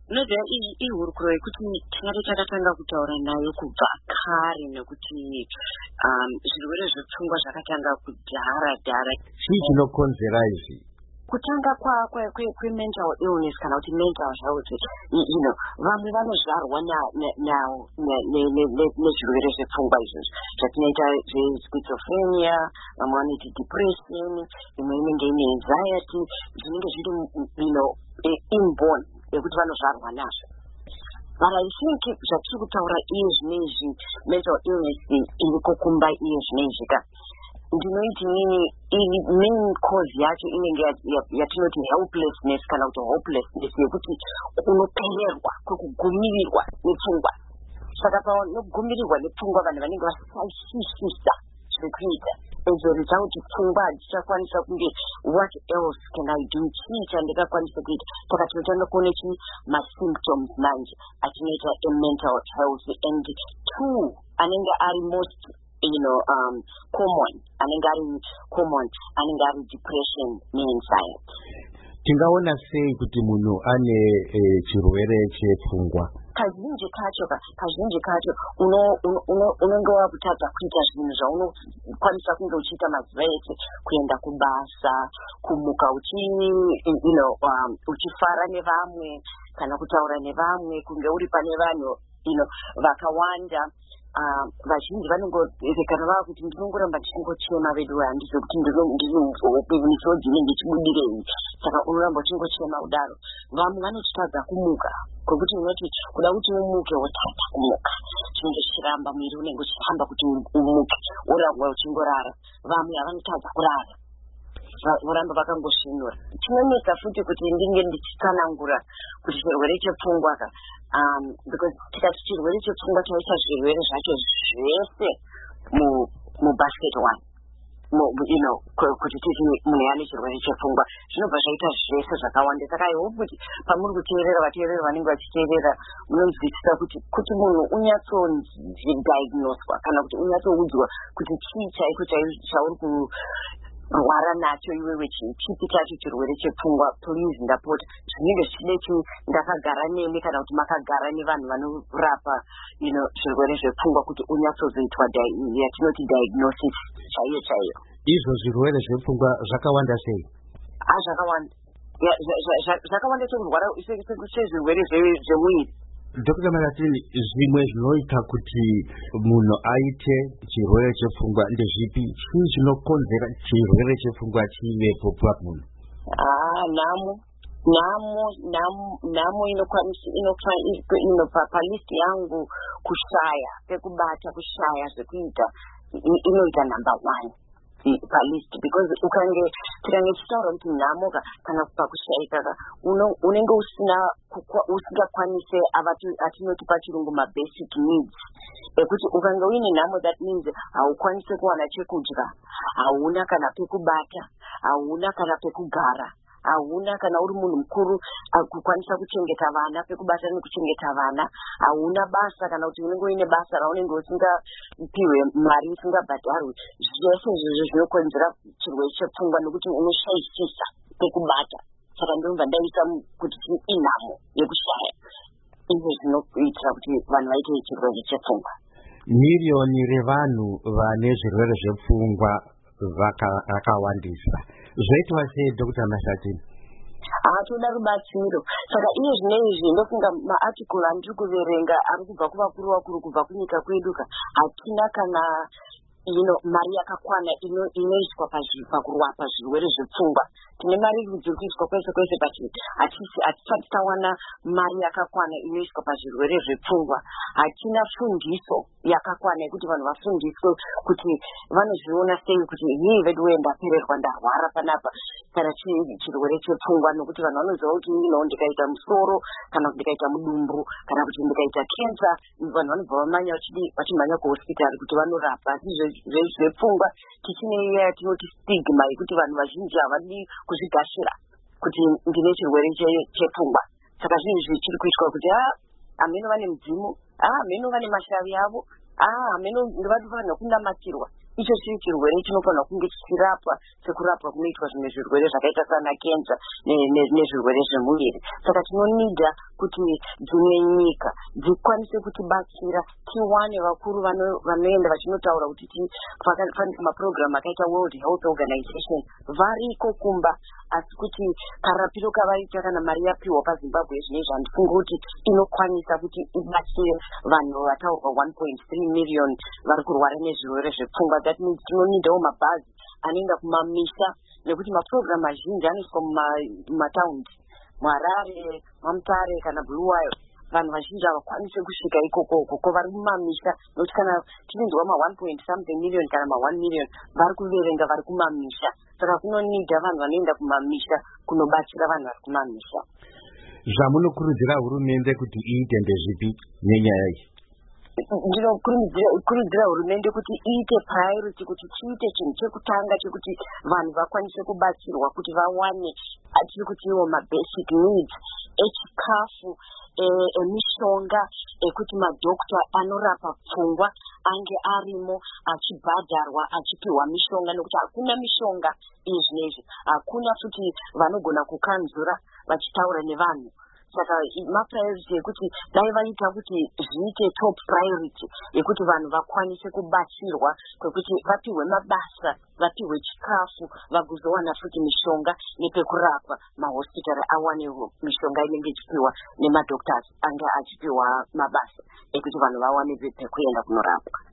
Noda ihurukuro yekuti tinenge takatanga kutaura nayo kubva kare nekuti zvirwere zvepfungwa zvakatanga kudhara. Chii chinokonzera izvi? Kutanga kwe-mental illness kana kuti mental health, vamwe vanozvarwa nezvirwere zvepfungwa izvozvo zvatinoita schizophrenia, vamwe vanoita depression, imwe inenge ine anxiety, zvinenge zviri inborn yekuti vanozvarwa nazvo. But I think zvatiri kutaura iye zvinezvi mental illness iriko kumba iye zvinezvi ndinoiti nini main cause yacho inenge yatinoti helplessness kana kuti hopelessness yekuti unopererwa kwekugumirirwa nepfungwa. Saka paunogumirirwa nepfungwa vanhu vanenge vasisisa zvekuita as a result pfungwa hadzichakwanisa kunge what else can I do, chii chandingakwanisa kuita. Saka tinotanga kuone masymptoms manje atinoita mental health, and two anenge ari most common anenge ari depression neanxiety. Tingaona sei kuti munhu ane chirwere chepfungwa? Kazhinji kacho unenge wakutadza kuita zvinhu zvaunokwanisa kunge uchiita mazuva ese, kuenda kubasa, kumuka uchifara nevamwe kana kutaura nevamwe, kunge uri pane vanhu vakawanda. Vazhinji vanongorekana vakuti ndinongoramba ndichingochema vedu handizvo kuti ndizvo dzinenge chibudirei, saka unoramba uchingochema kudaro. Vamwe vanotadza kumuka, kwekuti unoti kuda kuti umuke wotadza kumuka, chinenge chichiramba mwiri unenge uchiramba kuti umuke, woramba uchingorara. Vamwe havanotadza kurara, voramba vakangosvinura. Chinonetsa futi kuti ndinge ndichitsanangura kuti chirwere chepfungwa because tikati chirwere chepfungwa chaisa zvirwere zvacho zvese mubasket one, kuti titi munhu ane chirwere chepfungwa zvinobva zvaita zvese zvakawanda. Saka I hope kuti pamuri kuteerera, vateereri vanenge vachiteerera, munonzwisisa kuti munhu unyatsodiagnoswa kana kuti unyatsoudzwa kuti chii chaiko chauri kurwara nacho iwewe, chipi chacho chirwere chepfungwa. Please ndapota, zvinenge zvichideti ndakagara nemi kana kuti makagara nevanhu vanorapa zvirwere zvepfungwa kuti unyatsozoitwa yatinoti diagnosis chaiyo. Izvo zvirwere zvepfungwa zvakawanda sei? Zvakawanda sekurwara sezvirwere zvemuviri. Dr. Maratini, zvimwe zvinoita kuti munhu aite chirwere chepfungwa ndezvipi? Chii chinokonzera chirwere chepfungwa chivepo pamunhu? Nhamo inokwanisa palisti yangu kushaya pekubata, kushaya zvekuita, inoita number one palist, because tikange tichitaura kuti nhamo kana pakushaika unenge usingakwanise atinoti pachirungu mabasic needs, ekuti ukange uine nhamo that means haukwanise kuwana chekudya, hauna kana pekubata, hauna kana pekugara, hauna kana uri munhu mukuru kukwanisa kuchengeta vana, pekubata nekuchengeta vana, hauna basa kana kuti unenge uine basa raunenge usingapiwe mari, usingabhadharwe. Zvese izvozvo zvinokonzera chirwere chepfungwa nekuti unoshaisisa pekubata. Saka ndinobva ndaisa kuti inhamo yekushaya. Izvo zvinoitira kuti vanhu vaite chirwere chepfungwa. Miriyoni revanhu vane zvirwere zvepfungwa vakawandisa. Zvoitwa sei Dr. Mashatini? Toda rubatsiro. Saka iye zvinezvi ndofunga maarticle andiri kuverenga ari kubva kuvakuru kubva kunyika kwedu hatina kana mari yakakwana inoiswa pakurapa zvirwere zvepfungwa. Tine mari dziri kuiswa kwese kwese, but hatisati tawana mari yakakwana inoiswa pazvirwere zvepfungwa. Hatina fundiso yakakwana yekuti vanhu vafundiswe kuti vanozviona sei kuti hii vedu ndapererwa, ndarwara panapa kana chirwere chepfungwa, nokuti vanhu vanoziva kuti ndikaita musoro kana kuti ndikaita mudumbu kana kuti ndikaita cancer, vanhu vanobva vamanya vachimhanya kuhospitari kuti vanorapa. Asi zvepfungwa tichine iya yatinoti stigma yekuti vanhu vazhinji havadi kuzvigashira kuti ndine chirwere chepfungwa. Saka zvinhu zvichiri kuitwa kuti ameno vane mudzimu, ameno vane mashavi avo, ameno ndivanofanira kunamatirwa. icho chiri chirwere chinofanira kunge chichirapwa sekurapwa kunoitwa zvimwe zvirwere zvakaita sana kenza nezvirwere zvemuviri. Saka tinonida kuti dzimwe nyika dzikwanise kutibatsira, tiwane vakuru vanoenda vachinotaura kuti pakange mapurogiramu akaita World Health Organization variko kumba, asi kuti karapiro kavaita kana mari yapiwa paZimbabwe zvinezvi handifungi kuti inokwanisa kuti ibatsire vanhu vataurwa 1.3 million vari kurwara nezvirwere zvepfungwa. That means tinonidawo mabhazi anoenda kumamisha, nekuti mapurogiramu mazhinji anoiswa mumataundi, Harare, Mamutare kana Bulawayo. Vanhu vazhinji havakwanisi kusvika ikoko vari kumamisha, nokuti kana tichinzwa ma1.something million kana ma1 million vari kuverenga vari kumamisha. Saka kunonida vanhu vanoenda kumamisha kunobatsira vanhu vari kumamisha. Zvamunokurudzira hurumende kuti iite ndezvipi nenyaya iyi? Ndinokurudzira hurumende kuti iite priority, kuti chiite chinhu chekutanga chekuti vanhu vakwanise kubatsirwa kuti vawane atiri kuti iwo mabasic needs echikafu, emishonga, ekuti madhokta anorapa pfungwa ange arimo achibhadharwa, achipiwa mishonga, nekuti hakuna mishonga izvinezvi, hakuna futi vanogona kukanzura vachitaura nevanhu. Saka mapriority ekuti dai vaita kuti zviite top priority yekuti vanhu vakwanise kubatsirwa, kwekuti vapiwe mabasa, vapiwe chikafu, vagozowana futi mishonga nepekurapwa, mahospitari awane mishonga inenge ichipiwa nemadhoktors anga achipiwa mabasa ekuti vanhu vawane pekuenda kunorapwa.